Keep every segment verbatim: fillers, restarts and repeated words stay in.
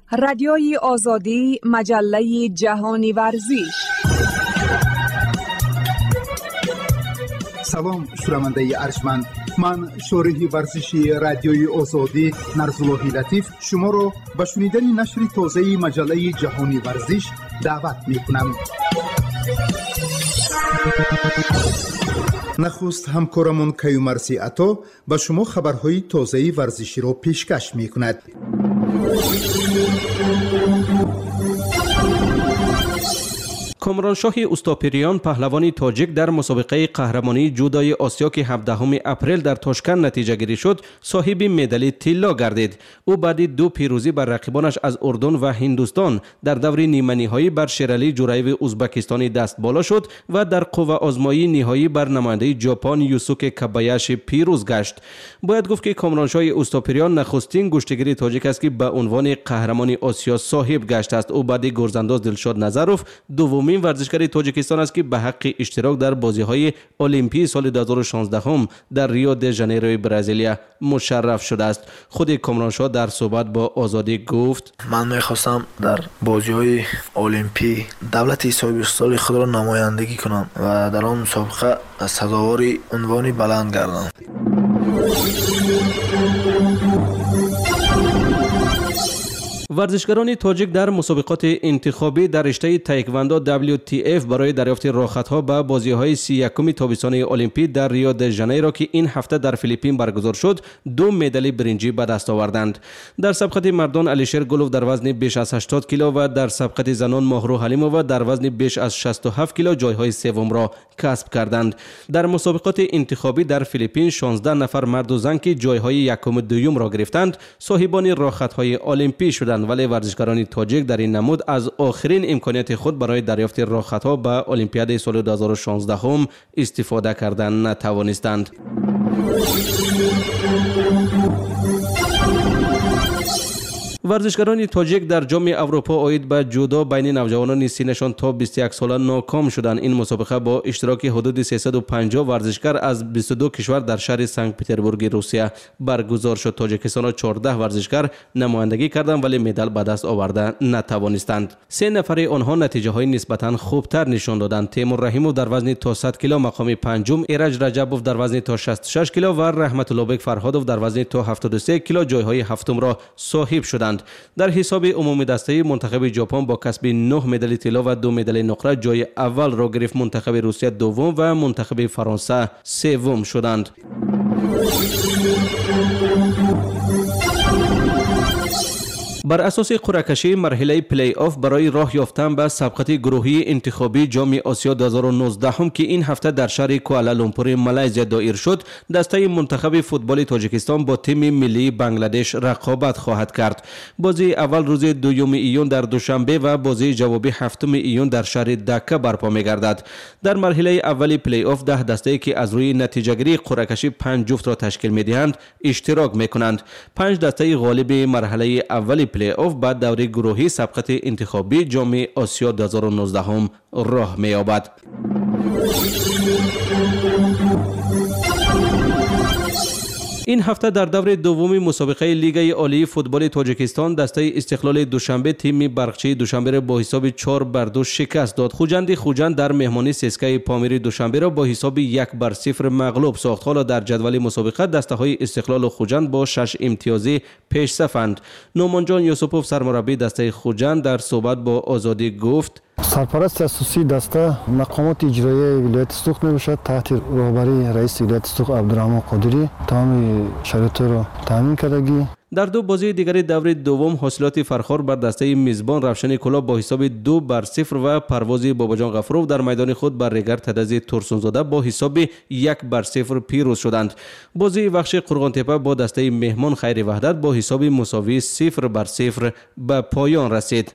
رادیوی آزادی، مجله جهانی ورزش. سلام شنونده ارجمند، من شارح ورزشی رادیوی آزادی نرزالله لطیف شما را به شنیدن نشر تازه مجله جهانی ورزش دعوت می‌کنم. نخست همکارمون کیومرسی عطا به شما خبرهای تازه ورزشی را پیشکش می‌کند. کامرانشاه اوستاپریان پهلوانی تاجیک در مسابقه قهرمانی جودوی آسیا که هفدهم اپریل در تاشکند نتیجه گیری شد صاحب مدال طلا گردید. او بعد دو پیروزی بر رقیبانش از اردن و هندوستان در دور نیمه نهایی بر شیرالی جورایو ازبکستانی دست بالا شد و در قوه آزمایی نهایی بر نماینده ژاپن یوسوکی کابایاشی پیروز گشت. باید گفت که کامرانشاه اوستاپریان نخستین گشتگیر تاجیک است که به عنوان قهرمان آسیا صاحب گشته است. او بعد گرزانداز دلشاد نظروف دومین ورزشکار تاجیکستان است که به حق اشتراک در بازی‌های المپی سال دو هزار و شانزده هم در ریو د ژانیروی برزیلیا مشرف شده است. خود کامرانشاه در صحبت با آزادی گفت: من می‌خواستم در بازی‌های المپی دولت صاحب سال خود را نمایندگی کنم و در آن مسابقه سزاوار عنوان بلند گردم. ورزشکاران تاجیک در مسابقات انتخابی در رشته تایکواندو دبلیو تی اف برای دریافت راحت‌ها به بازی‌های سی و یکم تابستان المپی در ریو د ژانیرو که این هفته در فیلیپین برگزار شد دو مدال برنجی به دست آوردند. در سبقت مردان علیشیر گلوف در وزن بیش از هشتاد کیلو و در سبقت زنان ماهرو حلیمووا در وزن بیش از شصت و هفت کیلو جایهای سوم را کسب کردند. در مسابقات انتخابی در فیلیپین شانزده نفر مرد و زن که جایهای یکم و دوم را گرفتند صاحبان راحت‌های المپی شدند، ولی ورزشکاران تاجیک در این نمود از آخرین امکانیت خود برای دریافت راحت‌ها به المپیاد سال دو هزار و شانزده هم استفاده کردن نتوانستند. ورزشکاران تاجیک در جام اروپا عاید به جودو بین نوجوانان سنشان تا بیست و یک ساله ناکام شدند. این مسابقه با اشتراک حدود سیصد و پنجاه ورزشکار از بیست و دو کشور در شهر سنت پترزبورگ روسیه برگزار شد. تاجیکستان چهارده ورزشکار نمایندگی کردند ولی مدال به دست آورده نتوانستند. سه نفر آنها نتیجه های نسبتا خوبتر نشان دادند. تیمور رحیموف در وزن تا صد کیلو مقام پنجم، ایرج رجبوف در وزن تا شصت و شش کیلو و رحمت الله بیگ فرهادوف در وزن تا هفتاد و سه کیلو جایهای هفتم را صاحب شدند. در حساب عمومی دسته منتخب ژاپن با کسب نه مدال طلا و دو مدال نقره جای اول را گرفت. منتخب روسیه دوم و منتخب فرانسه سوم شدند. بر اساس قرعه کشی مرحله پلی آف برای راه یافتن به سبقت گروهی انتخابی جام آسیا دو هزار و نوزده هم که این هفته در شهر کوالالامپور مالزی دایر شد، دسته منتخب فوتبال تاجیکستان با تیم ملی بنگلادش رقابت خواهد کرد. بازی اول روز دوم ایون در دوشنبه و بازی جوابی هفتم ایون در شهر دکه برپا می‌گردد. در مرحله اول پلی آف ده دسته که از روی نتیجه گیری قرعه کشی پنج جفت را تشکیل می‌دهند اشتراک می‌کنند. پنج دسته غالب مرحله اول پلی آف بعد دوره گروهی سبقت انتخابی جام آسیا دو هزار و نوزده هم راه می‌یابد. این هفته در دور دوم مسابقه لیگ عالی فوتبال تاجیکستان دسته استقلال دوشنبه تیم برقچی دوشنبه را با حساب چهار بر دو شکست داد. خوجند خوجند در مهمانی سسکای پامیر دوشنبه را با حساب یک بر صفر مغلوب ساخت. حالا در جدول مسابقه دسته های استقلال و خوجند با شش امتیازی پیش صفند. نومان جان یوسفوف سرمربی دسته خوجند در صحبت با آزادی گفت: سرپرست اساسی دسته مقامات اجرایی ولایت سوخت میباشد تحت رهبری رئیس ولایت سوخت عبدالرحمن قادری تمام شرایط را تامین کردگی. در دو بازی دیگر دور دوم حاصلات فرخار بر دسته میزبان روشن کلاب با حساب دو بر صفر و پرواز باباجان غفروف در میدان خود بر ریگر تدزی ترسونزاده با حساب یک بر صفر پیروز شدند. بازی وخش قرغان تپه با دسته مهمان خیر وحدت با حساب مساوی صفر بر صفر به پایان رسید.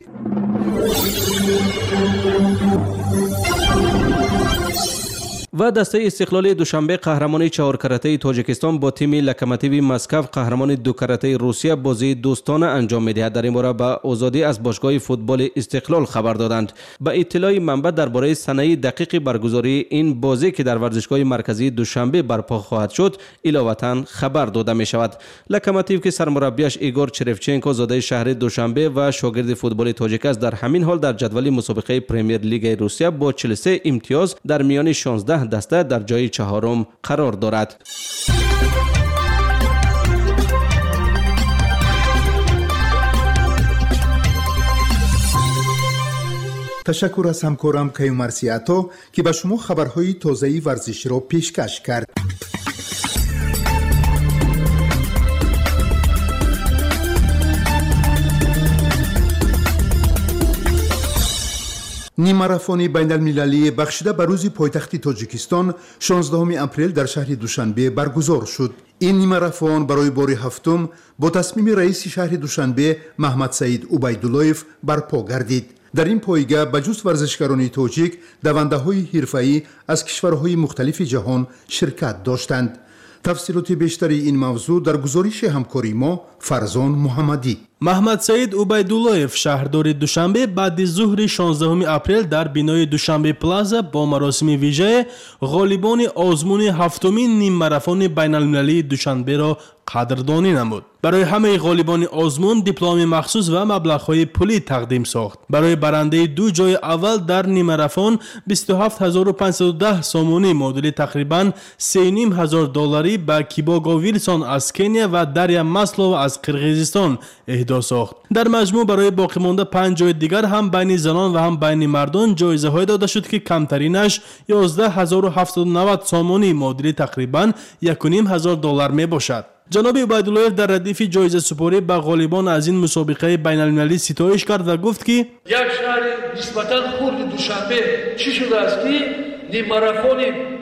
و دسته استقلال دوشنبه قهرمان چهار کرته تاجیکستان با تیم لوکوموتیو مسکو قهرمان دو کرته روسیه بازی دوستانه انجام می‌دهد. در این باره به آزادی از باشگاه فوتبال استقلال خبر دادند. به اطلاع منبع درباره سنه دقیق برگزاری این بازی که در ورزشگاه مرکزی دوشنبه برپا خواهد شد اضافاً خبر داده می شود. لوکوموتیو که سرمربیش ایگور چرفچنکو زاده شهر دوشنبه و شاگرد فوتبال تاجیک است در همین حال در جدول مسابقه پرمیر لیگ روسیه با چهل و سه امتیاز در میان شانزده دسته در جای چهارم قرار دارد. تشکر از همکارم کیومرسیاتو که به شما خبرهای تازه ورزشی را پیشکش کرد. نیم ماراتون بین المللی بخشیده به روز پایتخت تاجیکستان شانزدهم اپریل در شهر دوشنبه برگزار شد. این نیم ماراتون برای بار هفتم با تصمیم رئیس شهر دوشنبه محمد سعید عبیداللهیف برپا گردید. در این پایگاه بجز ورزشکاران تاجیک دونده‌های حرفه‌ای از کشورهای مختلف جهان شرکت داشتند. تفصیلات بیشتری این موضوع در گزارش همکاری ما فرزان محمدی. محمد سعید عبیداللهیف شهردار دوشنبه بعد ظهر شانزدهم اپریل در بینای دوشنبه پلازا با مراسم ویژه غالبان آزمون هفتمین نیم ماراتون بین المللی دوشنبه را قدردانی نمود. برای همه غالبان آزمون دیپلم مخصوص و مبلغ‌های پولی تقدیم ساخت. برای برنده دو جای اول در نیم ماراتون بیست و هفت هزار و پانصد و ده سومونی معادل تقریباً سه و نیم هزار دلاری به کیباگا ویلسون از کنیا و دریا مسلو از قرقیزستان اهدا ساخت. در مجموع برای باقی مانده پنج جای دیگر هم بین زنان و هم بین مردان جایزه‌های داده شد که کمترینش یازده هزار و هفتصد و نود سومونی معادل تقریباً یک و نیم هزار دلار می باشد. جناب عبیداللهیف در ردیف جایزه سپاری به غالبان از این مسابقه بین المللی ستایش کرد و گفت که یک شهر نسبتاً خرد دوشنبه چی شده است که نیم ماراتون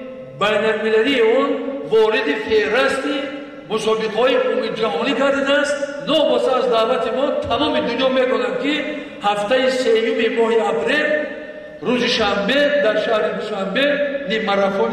بین المللی اون وارد فهرست مسابقه‌های عمومی جهانی گردیده است. نو واسه از دعوت ما تمام دنیا می‌دانند که هفته سوم ماه اپریل روز شنبه در شهر دوشنبه نیم ماراتون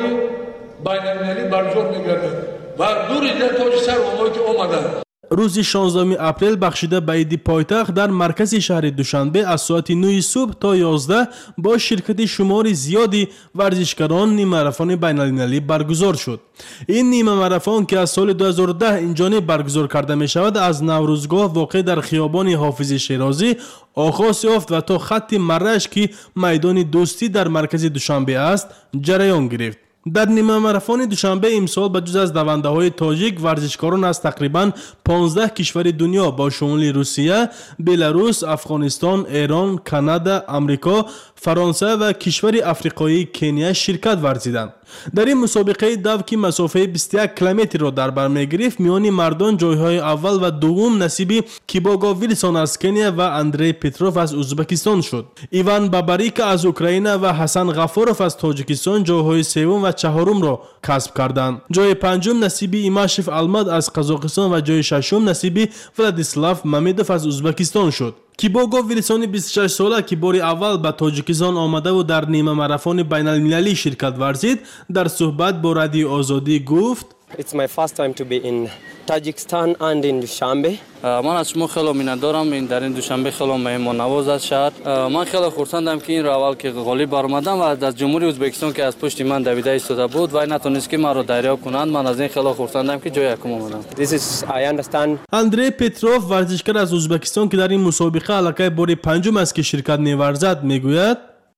بین المللی برگزار می‌گردد و دور دیگر تاج سر اونایی که اومدن. روز شانزدهم اپریل بخشیده به عید پایتخت در مرکز شهر دوشنبه از ساعت نه صبح تا یازده با شرکت شمار زیادی ورزشکاران نیم ماراتون بین المللی برگزار شد. این نیم ماراتون که از سال دو هزار و ده اینجانب برگزار کرده می شود از نوروزگاه واقع در خیابان حافظ شیرازی آغاز یافت و تا خط مرش که میدان دوستی در مرکز دوشنبه است جریان گرفت. در نیمه ماراتون دوشنبه امسال بجز از دونده‌های تاجیک ورزشکاران از تقریباً پانزده کشور دنیا با شمول روسیه، بلاروس، افغانستان، ایران، کانادا، آمریکا، فرانسه و کشور افریقایی کنیا شرکت ورزیدند. در این مسابقه دو که مسافه بیست و یک کیلومتر را در بر می‌گرفت میان مردان جایهای اول و دوم نصیب کیباگا ویلسون از کنیا و اندری پتروف از ازبکستان شد. ایوان باباریک از اوکراین و حسن غفورов از تاجیکستان جایهای سوم و چهارم را کسب کردند. جای پنجم نصیب ایماشف الماد از قزاقستان و جای ششم نصیب ولادیسلاو مامدوف از ازبکستان شد. کیباگا ویلسون بیست و شش ساله که بار اول به تاجیکستان آمده و در نیمه ماراتون بین المللی شرکت ورزید در صحبت با رادیو آزادی گفت It's my first time to be in Tajikistan and in Dushanbe. من از شما خیلی می‌ندارم این در این دوشنبه خیلی مهمان نواز است شهر. من خیلی خرسندم که این رو اول که غالب برآمدم و از جمهوری ازبکستان که از پشت من دویده ایستاده بود و نتونست که من رو دریافت کنند. من از این خیلی خرسندم که جای یکم اومدم. This is I understand. اندری پتروف ورزشکار از ازبکستان که در این مسابقه علاقه بار پنجم است که شرکت می‌ورزد میگوید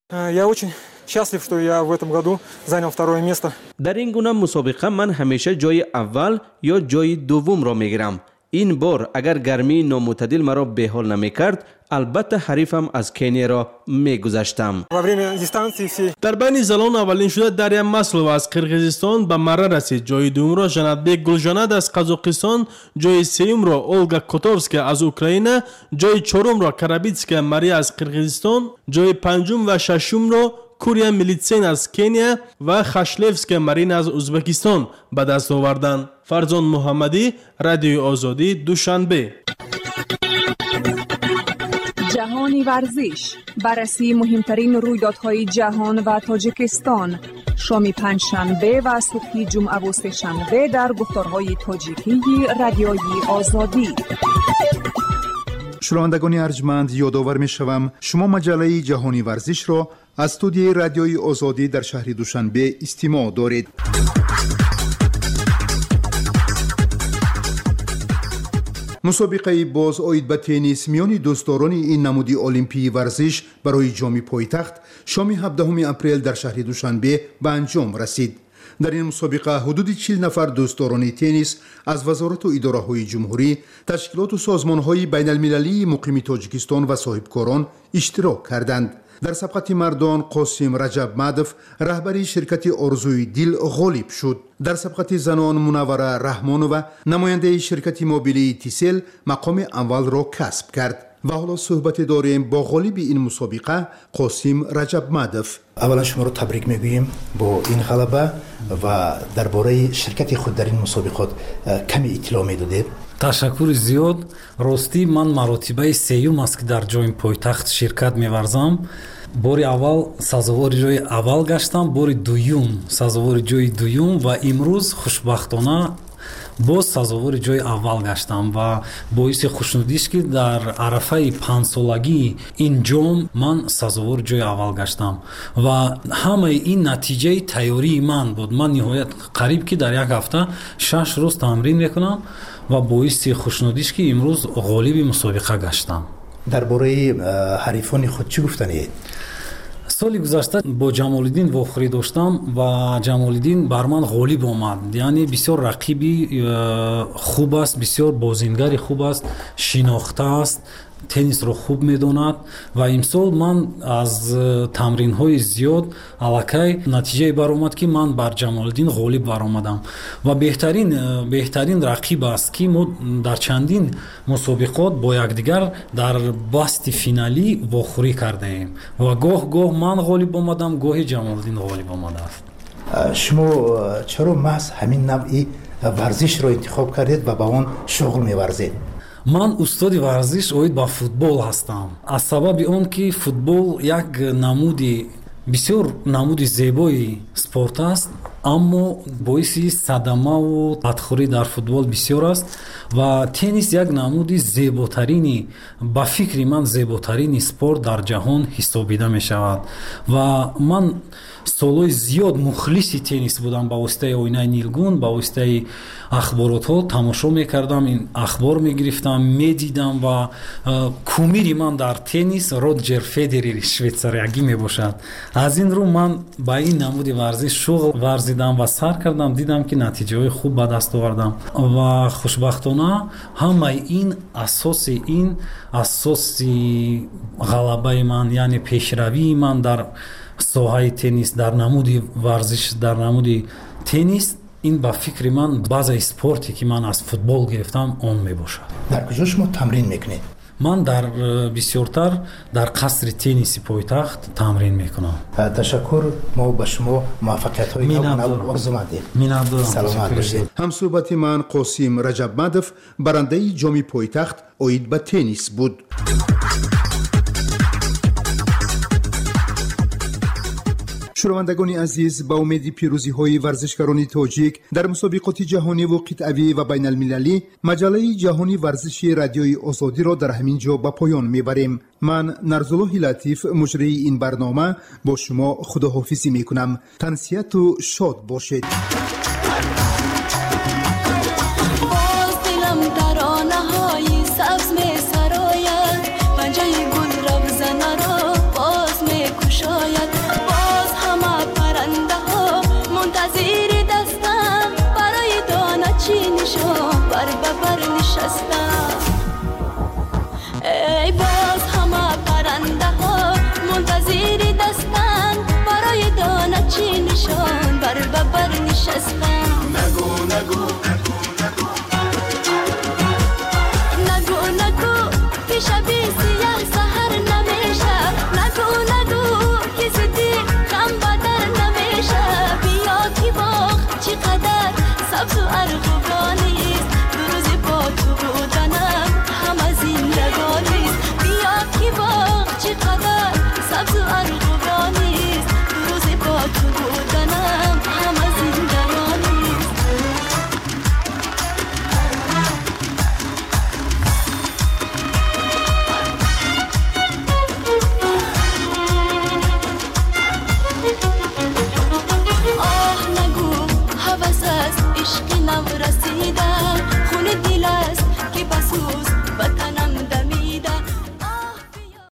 Я очень счастлив, что я в этом году занял второе место. در این گونه مسابقه من همیشه جای اول یا جای دوم را میگیرم. این بار اگر گرمی نامعتدل مرا به حال نمیکرد البته حریفم از کنیا را میگذشتم. در بین زنان اولین شده دریا مسلو از قرقیزستان به مره رسید. جای دوم را ژنتبک گلژند از قزاقستان، جای سوم را اولگا کوتوفسکا از اوکراین، جای چهارم را کرابیتسکا ماریا از قرقیزستان، جای پنجم و ششم را کوریا میلیتسین از کنیا و خاشلفسکا مارین از ازبکستان به دست آوردند. فرزان محمدی، رادیو آزادی، دوشنبه. جهانی ورزش، بررسی مهمترین رویدادهای جهان و تاجیکستان، شام پنجشنبه و صبح جمعه و سه شنبه در گفتارهای تاجیکی رادیوی آزادی. شنوندگان ارجمند، یادآور می‌شوم شما مجله جهانی ورزش را از استودیوی رادیوی آزادی در شهر دوشنبه استماع دارید. مسابقه باز آید به تنیس میان دوستداران این نمودی المپی ورزش برای جام پایتخت شام هفدهم اپریل در شهر دوشنبه به انجام رسید. در این مسابقه حدود چهل نفر دوستداران تنیس از وزارت و اداره‌های جمهوری، تشکیلات و سازمان‌های بین‌المللی مقیم تاجیکستان و صاحبکاران اشتراک کردند. در سبقت مردان قاسم رجب مدف رهبری شرکت آرزوی دل غالب شد. در سبقت زنان منوره رحمانова نماینده شرکت موبیلی تیسل مقام اول را کسب کرد. و حالا صحبت داریم با غالب این مسابقه قاسم رجب مدف. اولا شما رو تبریک میگوییم با این غلبه و درباره شرکت خود در این مسابقات کمی اطلاع میدادید. تشکر زیاد. راستی من مراتبه سیوم است که در جام پایتخت شرکت می‌ورزم. باری اول سازوار جای اول گشتم، باری دوم سازوار جای دوم و امروز خوشبختانه باز سازوار جای اول گشتم و باعث خوشنودیش که در عرفه پنج سالگی این جام من سازوار جای اول گشتم و همه این نتیجه تیاری من بود. من نهایت قریب که در یک هفته شش روز تمرین میکنم و باعث خوشنودیش که امروز غالب مسابقه گشتم. درباره حریفان خود چی گفتنید؟ سالی گذشته با جمالالدین وافخری داشتم و جمالالدین بر من غالب آمد. یعنی بسیار رقیبی خوب است، بسیار بازیگر خوب است، شناخته است، تنیس رو خوب میداند و امسال من از تمرین های زیاد الکی نتیجه برآمد که من بر جمالالدین غالب برآمدم و بهترین بهترین رقیب است که ما در چندین مسابقات با یکدیگر در بست فینالی واخوری کرده ایم و گاه گاه من غالب آمدم، گاه جمالالدین غالب آمده است. شما چرا محض همین نوعی ورزش را انتخاب کردید و با آن شغل می‌ورزید؟ من استاد ورزش اوید با فوتبال هستم. از سبب اون که فوتبال یک نمودی بسیار نمودی زیبای سپورت است، اما باعثی صدمه و بدخوری در فوتبال بسیار است و تنیس یک نمودی زیباترینی با فکر من زیباترین سپورت در جهان حسابیده می شود و من سالهای زیاد مخلصی تنیس بودم. با واسطه آینه نیلگون، با واسطه اخبارات ها تماشا میکردم، این اخبار میگرفتم، میدیدم و کومیری من در تنیس روجر فدرر شویتساریایی میباشد. از این رو من با این نمود ورزش شغل ورزیدم و سر کردم، دیدم که نتیجه های خوب به دست آوردم و خوشبختانه همه این اساس این اساس غلبه من، یعنی پیشروی من در ساحه تنیس، در نمودی ورزش، در نمودی تنیس، این با فکر من بعض اسپورتی که من از فوتبال گرفتم اون می باشد. در کجا شما تمرین میکنید؟ من در بسیارتر در قصر تنیس پایتخت تمرین میکنم. تشکر. ما به شما موفقیت های نو آرزو می‌کنیم. سلامت باشید. هم صحبت من قاسم رجب مدف برنده جام پایتخت آید به تنیس بود. شنوندگان عزیز، با امید پیروزی های ورزشکاران تاجیک در مسابقات جهانی و قطعی و بین المللی، مجله جهانی ورزشی رادیوی آزادی را در همین جا به پایان میبریم. من نرزالله لطیف مجری این برنامه با شما خداحافظی میکنم. تنسیت و شاد باشید. ای باز همه پرنده ها منتظر دستن برای دانه چی نشان بر ببر نشستن. نگو نگو نگو نگو که شبی سیاه سهر نمیشه. نگو نگو